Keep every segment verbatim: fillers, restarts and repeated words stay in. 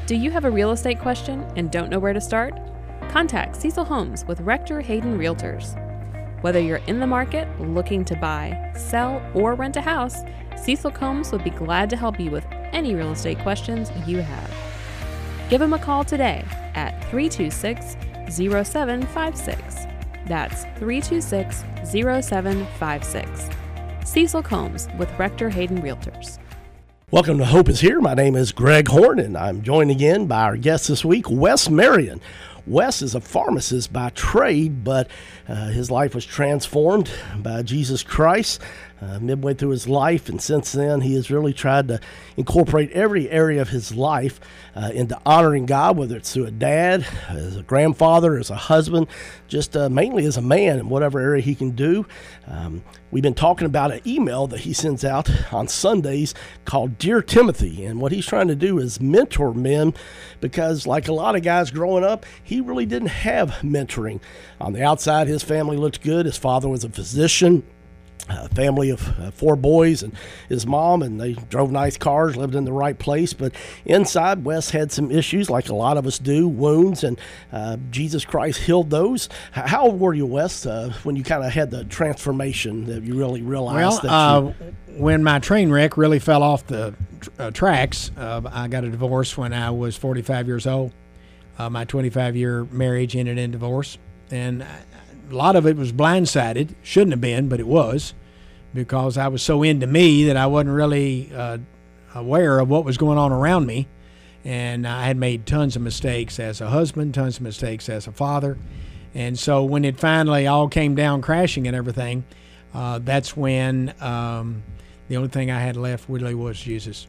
Do you have a real estate question and don't know where to start? Contact Cecil Holmes with Rector Hayden Realtors. Whether you're in the market, looking to buy, sell, or rent a house, Cecil Holmes would be glad to help you with any real estate questions you have. Give him a call today at three two six, zero seven five six. That's three two six, zero seven five six. Cecil Holmes with Rector Hayden Realtors. Welcome to Hope is Here. My name is Greg Horn, and I'm joined again by our guest this week, Wes Marion. Wes is a pharmacist by trade, but uh, his life was transformed by Jesus Christ uh, midway through his life, and since then he has really tried to incorporate every area of his life uh, into honoring God, whether it's through a dad, as a grandfather, as a husband, just uh, mainly as a man in whatever area he can do. Um, we've been talking about an email that he sends out on Sundays called Dear Timothy, and what he's trying to do is mentor men, because like a lot of guys growing up, he really didn't have mentoring. On the outside, his family looked good. His father was a physician, a family of uh, four boys, and his mom, and they drove nice cars, lived in the right place. But inside, Wes had some issues, like a lot of us do, wounds, and uh, Jesus Christ healed those. How old were you, Wes, uh, when you kind of had the transformation that you really realized? Well, that uh, you... when my train wreck really fell off the uh, tracks, uh, I got a divorce when I was forty-five years old. Uh, my twenty-five-year marriage ended in divorce, and I, a lot of it was blindsided. Shouldn't have been, but it was, because I was so into me that I wasn't really uh, aware of what was going on around me. And I had made tons of mistakes as a husband, tons of mistakes as a father. And so when it finally all came down crashing and everything, uh, that's when um, the only thing I had left really was Jesus.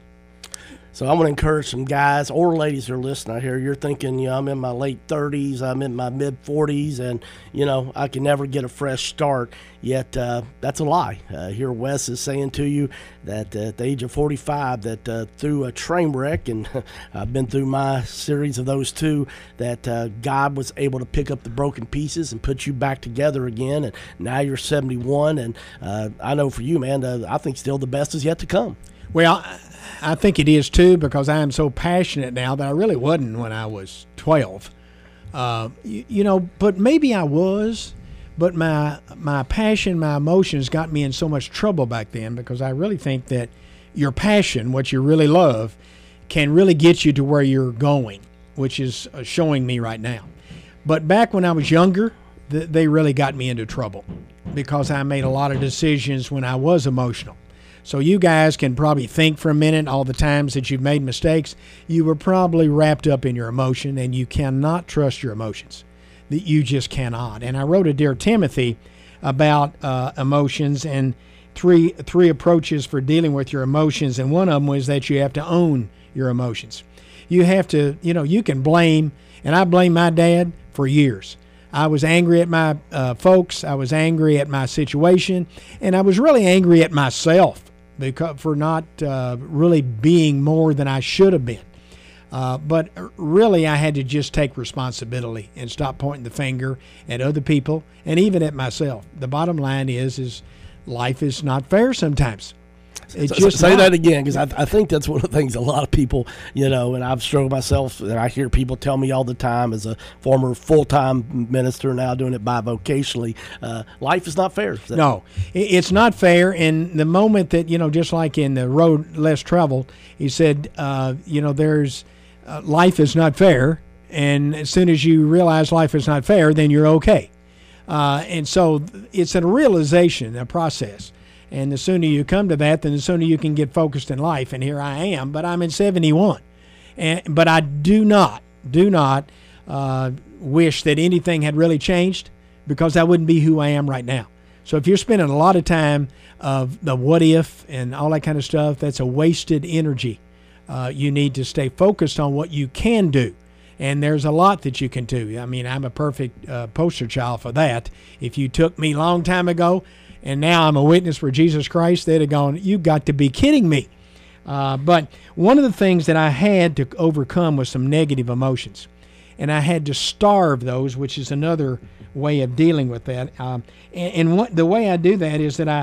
So I want to encourage some guys or ladies that are listening out here. You're thinking, you know, I'm in my late thirties, I'm in my mid forties, and, you know, I can never get a fresh start. Yet uh, that's a lie. Uh, here Wes is saying to you that uh, at the age of forty-five, that uh, through a train wreck, and I've been through my series of those too, that uh, God was able to pick up the broken pieces and put you back together again. And now you're seventy-one, and uh, I know for you, man, uh, I think still the best is yet to come. Well, I think it is too, because I am so passionate now that I really wasn't when I was twelve. Uh, you, you know, but maybe I was, but my my passion, my emotions got me in so much trouble back then, because I really think that your passion, what you really love, can really get you to where you're going, which is showing me right now. But back when I was younger, th- they really got me into trouble, because I made a lot of decisions when I was emotional. So you guys can probably think for a minute all the times that you've made mistakes. You were probably wrapped up in your emotion, and you cannot trust your emotions. That you just cannot. And I wrote a Dear Timothy about uh, emotions and three three approaches for dealing with your emotions. And one of them was that you have to own your emotions. You have to, you know, you can blame, and I blame my dad for years. I was angry at my uh, folks. I was angry at my situation, and I was really angry at myself, because for not uh, really being more than I should have been. Uh, but really, I had to just take responsibility and stop pointing the finger at other people and even at myself. The bottom line is, is life is not fair sometimes. It's so, just say not. that again, because I, I think that's one of the things a lot of people, you know, and I've struggled myself, and I hear people tell me all the time as a former full-time minister, now doing it bivocationally, uh, life is not fair. Is No, it's not fair. And the moment that, you know, just like in the road less traveled, he said, uh, you know, there's uh, life is not fair. And as soon as you realize life is not fair, then you're okay. Uh, and so it's a realization, a process. And the sooner you come to that, then the sooner you can get focused in life. And here I am, but I'm in seventy-one. And but I do not, do not uh, wish that anything had really changed, because I wouldn't be who I am right now. So if you're spending a lot of time of the what if and all that kind of stuff, that's a wasted energy. Uh, you need to stay focused on what you can do. And there's a lot that you can do. I mean, I'm a perfect uh, poster child for that. If you took me a long time ago, and now I'm a witness for Jesus Christ, they'd have gone, you've got to be kidding me. Uh, but one of the things that I had to overcome was some negative emotions. And I had to starve those, which is another way of dealing with that. Um, and and what, the way I do that is that I,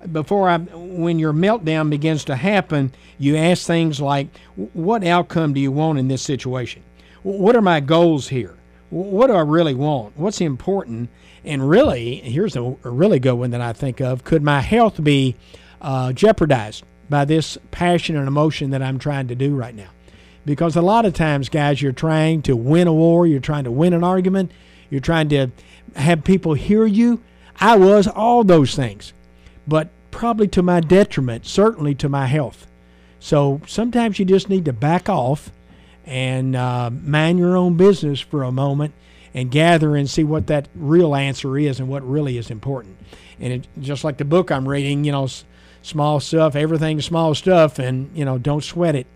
before I, when your meltdown begins to happen, you ask things like, what outcome do you want in this situation? What are my goals here? What do I really want? What's important? And really, here's a, a really good one that I think of. Could my health be uh, jeopardized by this passion and emotion that I'm trying to do right now? Because a lot of times, guys, you're trying to win a war. You're trying to win an argument. You're trying to have people hear you. I was all those things, but probably to my detriment, certainly to my health. So sometimes you just need to back off and uh, mind your own business for a moment and gather and see what that real answer is and what really is important. And it, just like the book I'm reading, you know, s- small stuff, everything's small stuff, and, you know, don't sweat it.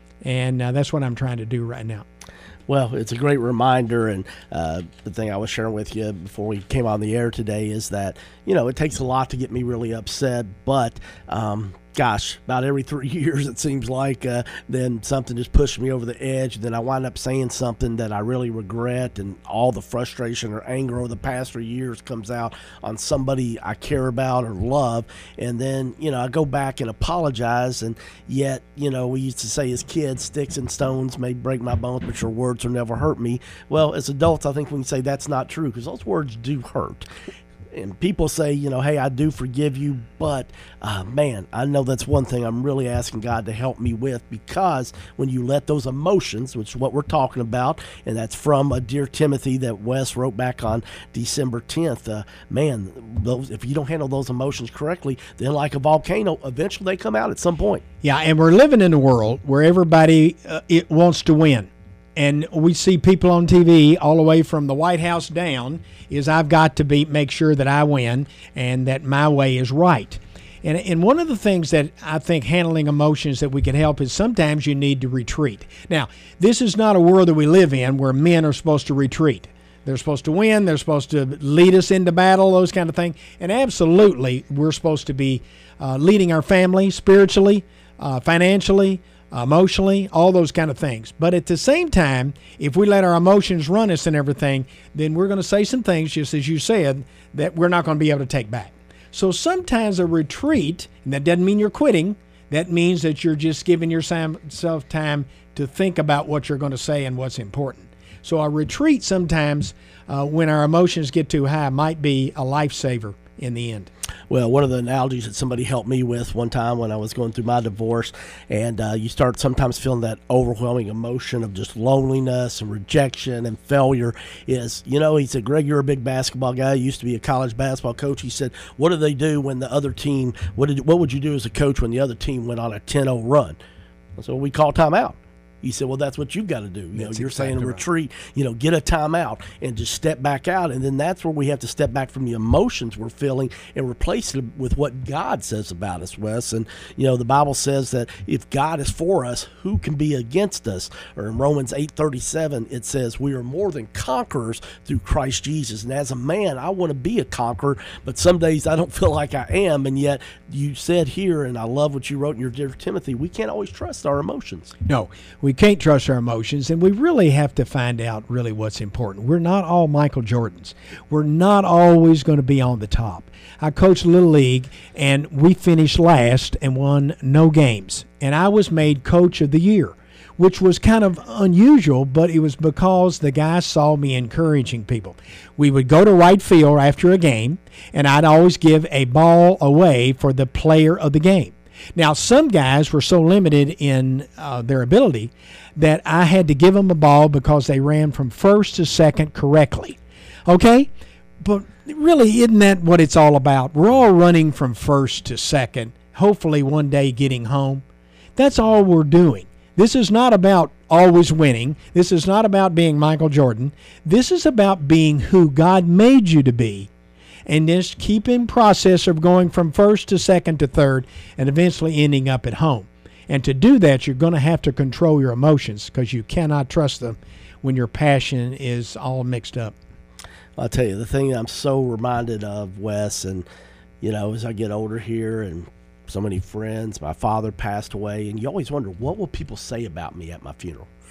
And uh, that's what I'm trying to do right now. Well, it's a great reminder, and uh, the thing I was sharing with you before we came on the air today is that, you know, it takes a lot to get me really upset, but um, gosh, about every three years it seems like uh, then something just pushes me over the edge, and then I wind up saying something that I really regret, and all the frustration or anger over the past three years comes out on somebody I care about or love, and then, you know, I go back and apologize, and yet, you know, we used to say as kids, sticks and stones may break my bones, but your words will never hurt me. Well, as adults, I think we can say that's not true, because those words do hurt. And people say, you know, hey, I do forgive you, but uh, man, I know that's one thing I'm really asking God to help me with, because when you let those emotions, which is what we're talking about, and that's from a Dear Timothy that Wes wrote back on December tenth, uh, man, those, if you don't handle those emotions correctly, then like a volcano, eventually they come out at some point. Yeah, and we're living in a world where everybody uh, it wants to win. And we see people on T V all the way from the White House down is I've got to be make sure that I win and that my way is right. And, and one of the things that I think handling emotions that we can help is sometimes you need to retreat. Now, this is not a world that we live in where men are supposed to retreat. They're supposed to win. They're supposed to lead us into battle, those kind of things. And absolutely, we're supposed to be uh, leading our family spiritually, uh, financially, emotionally, all those kind of things. But at the same time, if we let our emotions run us and everything, then we're going to say some things, just as you said, that we're not going to be able to take back. So sometimes a retreat, and that doesn't mean you're quitting, that means that you're just giving yourself time to think about what you're going to say and what's important. So a retreat sometimes, uh, when our emotions get too high, might be a lifesaver in the end. Well, one of the analogies that somebody helped me with one time when I was going through my divorce, and uh, you start sometimes feeling that overwhelming emotion of just loneliness and rejection and failure is, you know, he said, Greg, you're a big basketball guy. You used to be a college basketball coach. He said, what do they do when the other team, what did what would you do as a coach when the other team went on a ten oh run? So we call timeout. He said, well, that's what you've got to do. You know, That's you're exactly saying a right. retreat, you know, get a timeout and just step back out. And then that's where we have to step back from the emotions we're feeling and replace it with what God says about us, Wes. And, you know, the Bible says that if God is for us, who can be against us? Or in Romans eight thirty-seven, it says we are more than conquerors through Christ Jesus. And as a man, I want to be a conqueror, but some days I don't feel like I am. And yet you said here, and I love what you wrote in your Dear Timothy, we can't always trust our emotions. No, we can't trust our emotions, and we really have to find out really what's important. We're not all Michael Jordans. We're not always going to be on the top. I coached Little League, and we finished last and won no games. And I was made Coach of the Year, which was kind of unusual, but it was because the guys saw me encouraging people. We would go to right field after a game, and I'd always give a ball away for the player of the game. Now, some guys were so limited in uh, their ability that I had to give them a ball because they ran from first to second correctly. Okay? But really, isn't that what it's all about? We're all running from first to second, hopefully one day getting home. That's all we're doing. This is not about always winning. This is not about being Michael Jordan. This is about being who God made you to be, and just keep in process of going from first to second to third and eventually ending up at home. And to do that, you're going to have to control your emotions because you cannot trust them when your passion is all mixed up. I'll tell you, the thing I'm so reminded of, Wes, and, you know, as I get older here and so many friends, my father passed away, and you always wonder, what will people say about me at my funeral? Yeah.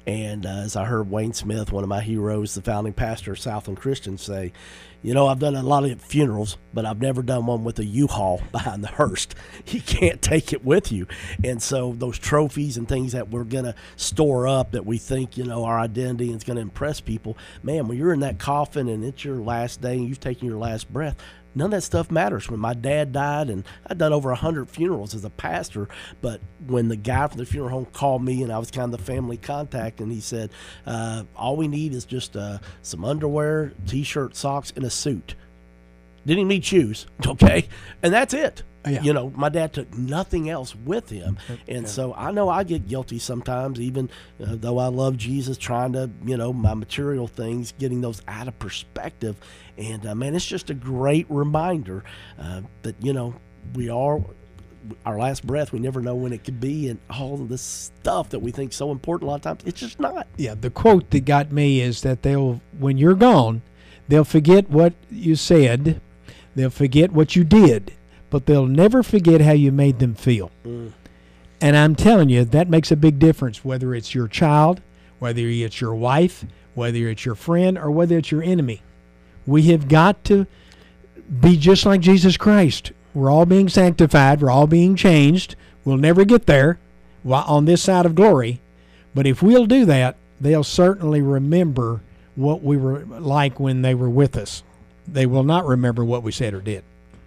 And uh, as I heard Wayne Smith, one of my heroes, the founding pastor of Southland Christian, say, you know, I've done a lot of funerals, but I've never done one with a U-Haul behind the hearse. You can't take it with you. And so those trophies and things that we're going to store up that we think, you know, our identity is going to impress people, man, when you're in that coffin and it's your last day and you've taken your last breath, none of that stuff matters. When my dad died, and I'd done over one hundred funerals as a pastor, but when the guy from the funeral home called me, and I was kind of the family contact, and he said, uh, all we need is just uh, some underwear, T-shirt, socks, and a suit. Didn't even need shoes, okay? And that's it. Yeah. You know, my dad took nothing else with him. And yeah. so I know I get guilty sometimes, even uh, though I love Jesus, trying to, you know, my material things, getting those out of perspective. And, uh, man, it's just a great reminder uh, that, you know, we are our last breath. We never know when it could be. And all of this stuff that we think so important a lot of times, it's just not. Yeah, the quote that got me is that they'll, when you're gone, they'll forget what you said. They'll forget what you did. But they'll never forget how you made them feel. Mm. And I'm telling you, that makes a big difference, whether it's your child, whether it's your wife, whether it's your friend, or whether it's your enemy. We have got to be just like Jesus Christ. We're all being sanctified. We're all being changed. We'll never get there on this side of glory. But if we'll do that, they'll certainly remember what we were like when they were with us. They will not remember what we said or did.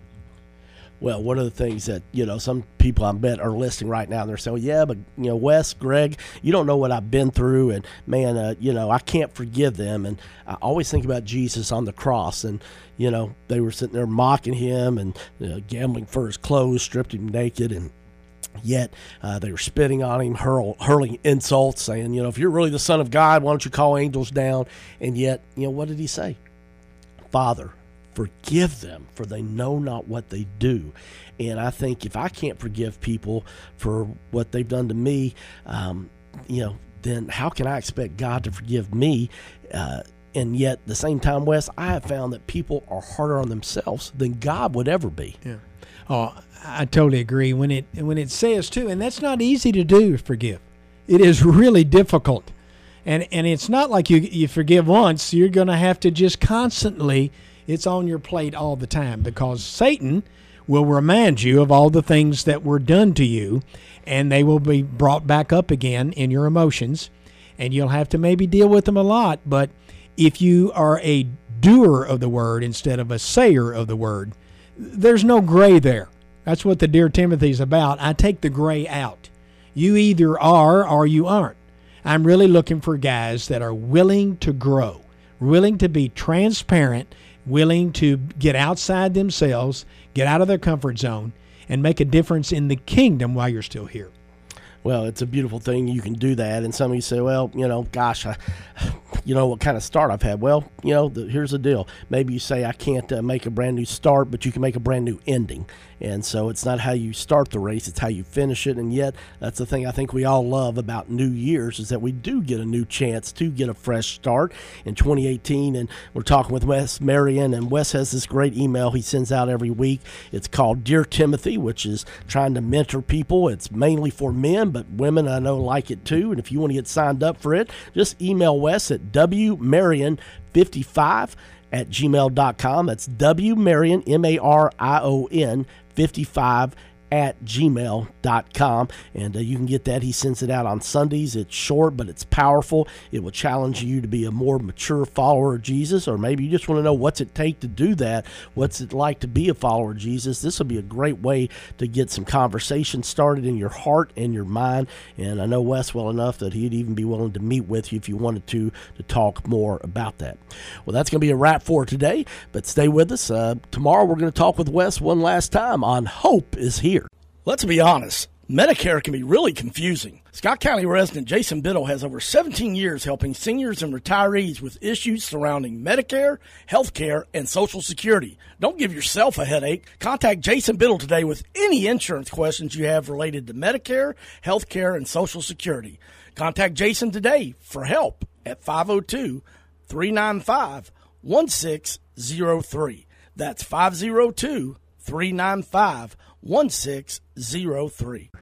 Well, one of the things that, you know, some people I bet are listening right now, and they're saying, yeah, but, you know, Wes, Greg, you don't know what I've been through, and, man, uh, you know, I can't forgive them. And I always think about Jesus on the cross, and, you know, they were sitting there mocking him and you know, gambling for his clothes, stripped him naked, and yet uh, they were spitting on him, hurl, hurling insults, saying, you know, if you're really the Son of God, why don't you call angels down? And yet, you know, what did he say? Father, forgive them, for they know not what they do. And I think if I can't forgive people for what they've done to me, um, you know, then how can I expect God to forgive me? Uh, and yet, at the same time, Wes, I have found that people are harder on themselves than God would ever be. Yeah. Oh, I totally agree. When it when it says too, and that's not easy to do, forgive. It is really difficult, and and it's not like you you forgive once. You're going to have to just constantly. It's on your plate all the time, because Satan will remind you of all the things that were done to you, and they will be brought back up again in your emotions, and you'll have to maybe deal with them a lot. But if you are a doer of the word instead of a sayer of the word, there's no gray there. That's what the Dear Timothy's about. I take the gray out. You either are or you aren't. I'm really looking for guys that are willing to grow, willing to be transparent, willing to get outside themselves, get out of their comfort zone, and make a difference in the kingdom while you're still here. Well, it's a beautiful thing. You can do that. And some of you say, well, you know, gosh, I, you know, what kind of start I've had? Well, you know, the, here's the deal. Maybe you say I can't uh, make a brand new start, but you can make a brand new ending. And so it's not how you start the race, it's how you finish it. And yet that's the thing I think we all love about New Year's, is that we do get a new chance to get a fresh start in twenty eighteen. And we're talking with Wes Marion, and Wes has this great email he sends out every week. It's called Dear Timothy, which is trying to mentor people. It's mainly for men, but women I know like it too. And if you want to get signed up for it, just email Wes at w marion fifty-five at gmail dot com. That's W Marion, M A R I O N, fifty-five at gmail dot com, and uh, you can get that. He sends it out on Sundays. It's short, but it's powerful. It will challenge you to be a more mature follower of Jesus, or maybe you just want to know what's it take to do that. What's it like to be a follower of Jesus? This will be a great way to get some conversation started in your heart and your mind, and I know Wes well enough that he'd even be willing to meet with you if you wanted to to talk more about that. Well, that's going to be a wrap for today, but stay with us. Uh, tomorrow we're going to talk with Wes one last time on Hope is Here. Let's be honest, Medicare can be really confusing. Scott County resident Jason Biddle has over seventeen years helping seniors and retirees with issues surrounding Medicare, health care, and Social Security. Don't give yourself a headache. Contact Jason Biddle today with any insurance questions you have related to Medicare, health care, and Social Security. Contact Jason today for help at five oh two, three nine five, one six oh three. That's five oh two, three nine five, one six oh three.